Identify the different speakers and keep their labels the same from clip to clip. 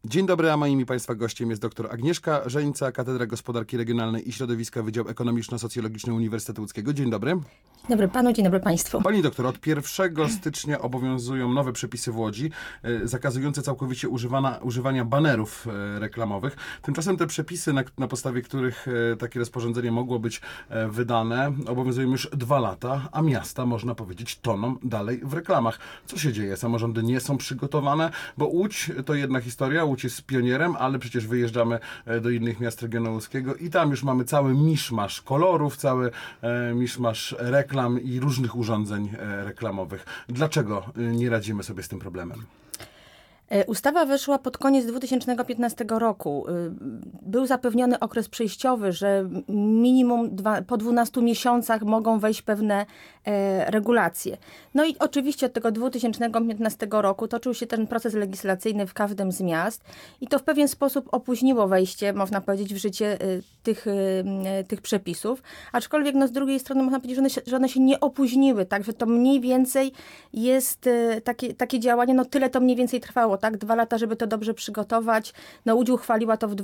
Speaker 1: Dzień dobry, a moim i Państwa gościem jest dr Agnieszka Żeńca, Katedra Gospodarki Regionalnej i Środowiska, Wydział Ekonomiczno-Socjologiczny Uniwersytetu Łódzkiego. Dzień dobry.
Speaker 2: Dzień dobry panu, dzień dobry państwu.
Speaker 1: Pani doktor, od 1 stycznia obowiązują nowe przepisy w Łodzi, zakazujące całkowicie używania banerów reklamowych. Tymczasem te przepisy, na podstawie których takie rozporządzenie mogło być wydane, obowiązują już 2 lata, a miasta, można powiedzieć, toną dalej w reklamach. Co się dzieje? Samorządy nie są przygotowane, bo Łódź to jedna historia, Łódź jest pionierem, ale przecież wyjeżdżamy do innych miast regionu łódzkiego i tam już mamy cały miszmasz kolorów, cały miszmasz reklam i różnych urządzeń reklamowych. Dlaczego nie radzimy sobie z tym problemem?
Speaker 2: Ustawa weszła pod koniec 2015 roku. Był zapewniony okres przejściowy, że minimum po 12 miesiącach mogą wejść pewne regulacje. No i oczywiście od tego 2015 roku toczył się ten proces legislacyjny w każdym z miast i to w pewien sposób opóźniło wejście, można powiedzieć, w życie tych przepisów. Aczkolwiek no, z drugiej strony można powiedzieć, że one się nie opóźniły, tak, że to mniej więcej jest takie działanie, no tyle to mniej więcej trwało. Tak, 2 lata, żeby to dobrze przygotować. No Łódź uchwaliła to w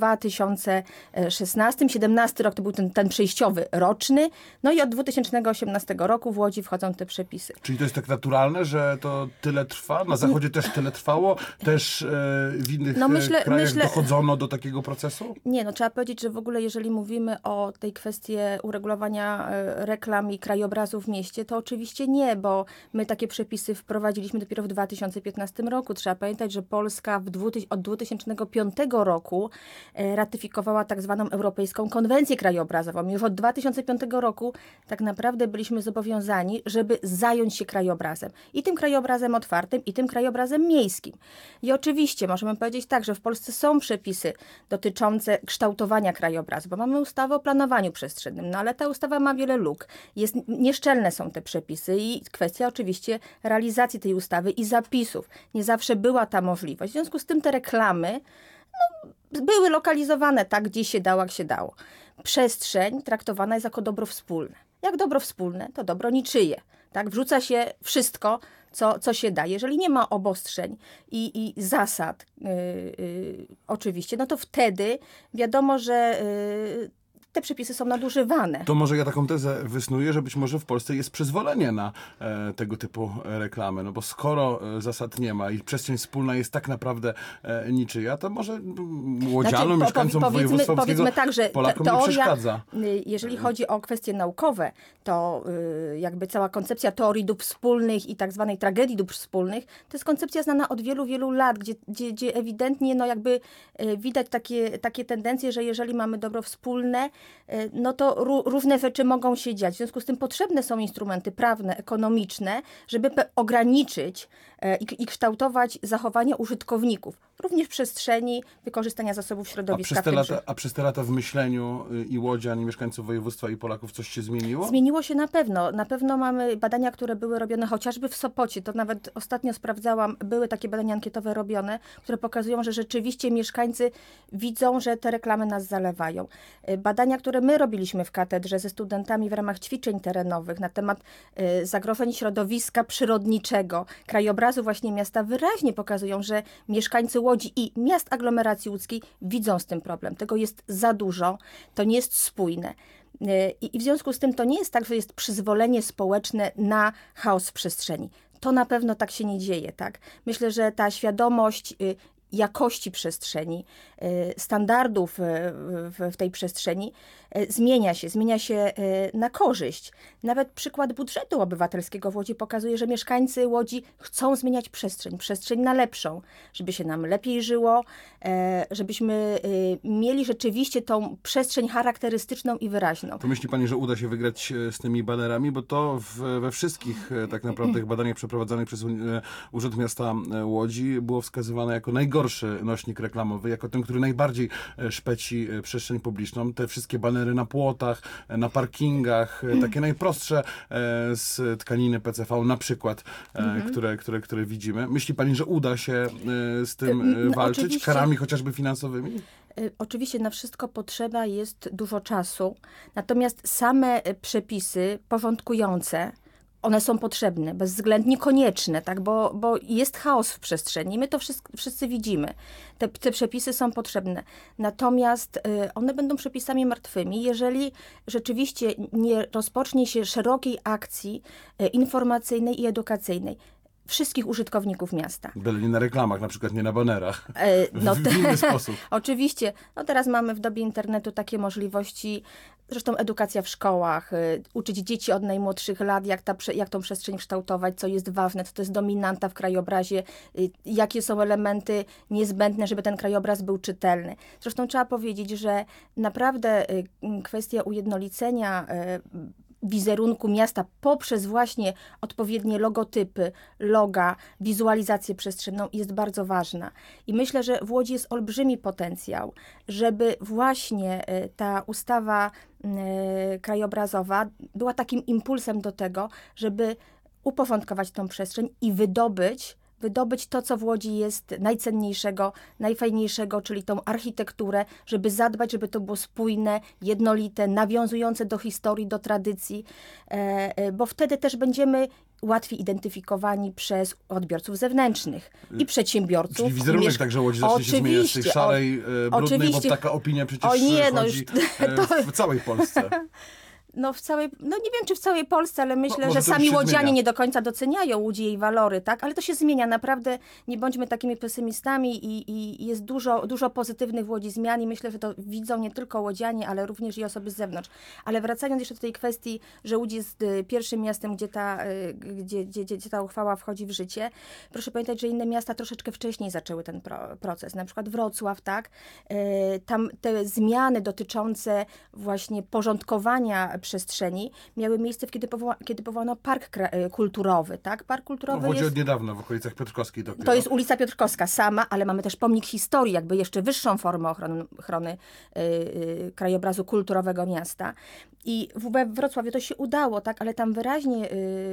Speaker 2: 2016. 17 rok to był ten przejściowy roczny. No i od 2018 roku w Łodzi wchodzą te przepisy.
Speaker 1: Czyli to jest tak naturalne, że to tyle trwa? Na Zachodzie też tyle trwało? Też w innych krajach dochodzono do takiego procesu?
Speaker 2: Nie, no trzeba powiedzieć, że w ogóle jeżeli mówimy o tej kwestii uregulowania reklam i krajobrazu w mieście, to oczywiście nie, bo my takie przepisy wprowadziliśmy dopiero w 2015 roku. Trzeba pamiętać, że Polska od 2005 roku ratyfikowała tak zwaną Europejską Konwencję Krajobrazową. Już od 2005 roku tak naprawdę byliśmy zobowiązani, żeby zająć się krajobrazem. I tym krajobrazem otwartym, i tym krajobrazem miejskim. I oczywiście możemy powiedzieć tak, że w Polsce są przepisy dotyczące kształtowania krajobrazu, bo mamy ustawę o planowaniu przestrzennym, no ale ta ustawa ma wiele luk. Nieszczelne są te przepisy i kwestia oczywiście realizacji tej ustawy i zapisów. Nie zawsze była ta możliwość. W związku z tym te reklamy były lokalizowane tak, gdzie się dało, jak się dało. Przestrzeń traktowana jest jako dobro wspólne. Jak dobro wspólne, to dobro niczyje. Tak? Wrzuca się wszystko, co się da. Jeżeli nie ma obostrzeń i zasad, oczywiście, no to wtedy wiadomo, że te przepisy są nadużywane.
Speaker 1: To może ja taką tezę wysnuję, że być może w Polsce jest przyzwolenie na tego typu reklamy. No bo skoro zasad nie ma i przestrzeń wspólna jest tak naprawdę niczyja, to może łodzianom, mieszkańcom województwa łódzkiego,
Speaker 2: tak, że
Speaker 1: Polakom
Speaker 2: teoria,
Speaker 1: nie przeszkadza.
Speaker 2: Jeżeli chodzi o kwestie naukowe, to jakby cała koncepcja teorii dóbr wspólnych i tak zwanej tragedii dóbr wspólnych, to jest koncepcja znana od wielu, wielu lat, gdzie ewidentnie no jakby widać takie tendencje, że jeżeli mamy dobro wspólne, no to różne rzeczy mogą się dziać. W związku z tym potrzebne są instrumenty prawne, ekonomiczne, żeby ograniczyć i kształtować zachowanie użytkowników. Również w przestrzeni wykorzystania zasobów środowiska.
Speaker 1: A przez te lata w myśleniu i łodzian, i mieszkańców województwa, i Polaków coś się zmieniło?
Speaker 2: Zmieniło się na pewno. Na pewno mamy badania, które były robione chociażby w Sopocie. To nawet ostatnio sprawdzałam, były takie badania ankietowe robione, które pokazują, że rzeczywiście mieszkańcy widzą, że te reklamy nas zalewają. Badania, które my robiliśmy w katedrze ze studentami w ramach ćwiczeń terenowych na temat zagrożeń środowiska przyrodniczego, krajobrazu właśnie miasta, wyraźnie pokazują, że mieszkańcy Łodzi i miast aglomeracji łódzkiej widzą z tym problem. Tego jest za dużo, to nie jest spójne. I w związku z tym to nie jest tak, że jest przyzwolenie społeczne na chaos w przestrzeni. To na pewno tak się nie dzieje, tak? Myślę, że ta świadomość jakości przestrzeni, standardów w tej przestrzeni zmienia się na korzyść. Nawet przykład budżetu obywatelskiego w Łodzi pokazuje, że mieszkańcy Łodzi chcą zmieniać przestrzeń na lepszą, żeby się nam lepiej żyło, żebyśmy mieli rzeczywiście tą przestrzeń charakterystyczną i wyraźną.
Speaker 1: To myśli pani, że uda się wygrać z tymi banerami? Bo to we wszystkich tak naprawdę badaniach przeprowadzonych przez Urząd Miasta Łodzi było wskazywane jako najgorszy nośnik reklamowy, jako ten, który najbardziej szpeci przestrzeń publiczną. Te wszystkie banery na płotach, na parkingach, takie najprostsze z tkaniny PCV na przykład, które widzimy. Myśli pani, że uda się z tym walczyć? Oczywiście. Karami chociażby finansowymi?
Speaker 2: Oczywiście na wszystko potrzeba jest dużo czasu, natomiast same przepisy porządkujące one są potrzebne, bezwzględnie konieczne, tak? Bo jest chaos w przestrzeni. My to wszyscy widzimy. Te przepisy są potrzebne. Natomiast one będą przepisami martwymi, jeżeli rzeczywiście nie rozpocznie się szerokiej akcji informacyjnej i edukacyjnej wszystkich użytkowników miasta.
Speaker 1: Byle nie na reklamach, na przykład nie na banerach.
Speaker 2: No
Speaker 1: w inny sposób.
Speaker 2: Oczywiście. No teraz mamy w dobie internetu takie możliwości, zresztą edukacja w szkołach, uczyć dzieci od najmłodszych lat, jak tą przestrzeń kształtować, co jest ważne, co to jest dominanta w krajobrazie, jakie są elementy niezbędne, żeby ten krajobraz był czytelny. Zresztą trzeba powiedzieć, że naprawdę kwestia ujednolicenia wizerunku miasta poprzez właśnie odpowiednie logotypy, loga, wizualizację przestrzenną jest bardzo ważna. I myślę, że w Łodzi jest olbrzymi potencjał, żeby właśnie ta ustawa krajobrazowa była takim impulsem do tego, żeby uporządkować tą przestrzeń i wydobyć to, co w Łodzi jest najcenniejszego, najfajniejszego, czyli tą architekturę, żeby zadbać, żeby to było spójne, jednolite, nawiązujące do historii, do tradycji, bo wtedy też będziemy łatwiej identyfikowani przez odbiorców zewnętrznych i przedsiębiorców.
Speaker 1: Czyli wizerunek także Łodzi zacznie się zmieniać z tej szarej, brudnej, bo taka opinia przecież chodzi w całej Polsce.
Speaker 2: No nie wiem, czy w całej Polsce, ale myślę, że sami łodzianie nie do końca doceniają Łódź i jej walory, tak? Ale to się zmienia. Naprawdę nie bądźmy takimi pesymistami i jest dużo pozytywnych w Łodzi zmian i myślę, że to widzą nie tylko łodzianie, ale również i osoby z zewnątrz. Ale wracając jeszcze do tej kwestii, że Łódź jest pierwszym miastem, gdzie ta uchwała wchodzi w życie, proszę pamiętać, że inne miasta troszeczkę wcześniej zaczęły ten proces. Na przykład Wrocław, tak? Tam te zmiany dotyczące właśnie porządkowania przestrzeni miały miejsce, kiedy powołano park kulturowy, tak? Park kulturowy
Speaker 1: w Łodzi
Speaker 2: jest...
Speaker 1: od niedawna, w okolicach Piotrkowskiej dopiero.
Speaker 2: To jest ulica Piotrkowska sama, ale mamy też pomnik historii, jakby jeszcze wyższą formę ochrony krajobrazu kulturowego miasta. I we Wrocławiu to się udało, tak? Ale tam wyraźnie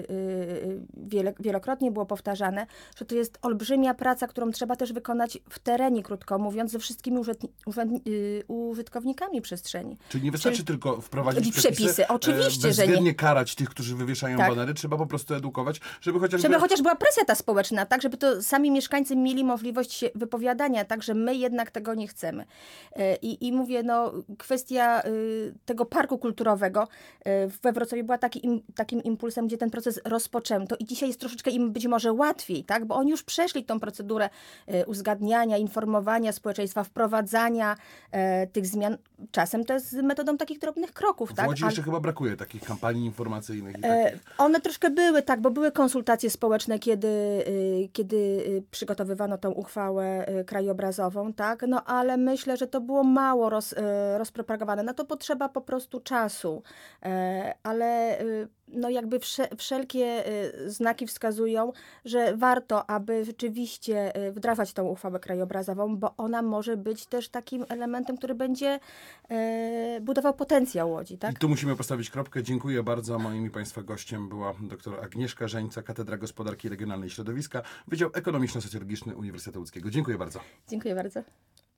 Speaker 2: wielokrotnie było powtarzane, że to jest olbrzymia praca, którą trzeba też wykonać w terenie, krótko mówiąc, ze wszystkimi użytkownikami przestrzeni.
Speaker 1: Czyli nie wystarczy tylko wprowadzić przepisy.
Speaker 2: Oczywiście, że nie.
Speaker 1: Bezwzględnie karać tych, którzy wywieszają banery, trzeba po prostu edukować, żeby
Speaker 2: chociaż była presja ta społeczna, tak, żeby to sami mieszkańcy mieli możliwość wypowiadania, tak, że my jednak tego nie chcemy. I mówię, no, kwestia tego parku kulturowego we Wrocławiu była takim impulsem, gdzie ten proces rozpoczęto i dzisiaj jest troszeczkę im być może łatwiej, tak, bo oni już przeszli tą procedurę uzgadniania, informowania społeczeństwa, wprowadzania tych zmian. Czasem to jest metodą takich drobnych kroków, tak.
Speaker 1: W Łodzi jeszcze chyba brakuje takich kampanii informacyjnych.
Speaker 2: One troszkę były, tak, bo były konsultacje społeczne, kiedy przygotowywano tą uchwałę krajobrazową, tak, no ale myślę, że to było mało rozpropagowane. Na to potrzeba po prostu czasu, ale no jakby wszelkie znaki wskazują, że warto, aby rzeczywiście wdrażać tą uchwałę krajobrazową, bo ona może być też takim elementem, który będzie budował potencjał Łodzi. Tak?
Speaker 1: I tu musimy postawić kropkę. Dziękuję bardzo. Moim i Państwa gościem była dr Agnieszka Żeńca, Katedra Gospodarki Regionalnej i Środowiska, Wydział Ekonomiczno-Socjologiczny Uniwersytetu Łódzkiego. Dziękuję bardzo.
Speaker 2: Dziękuję bardzo.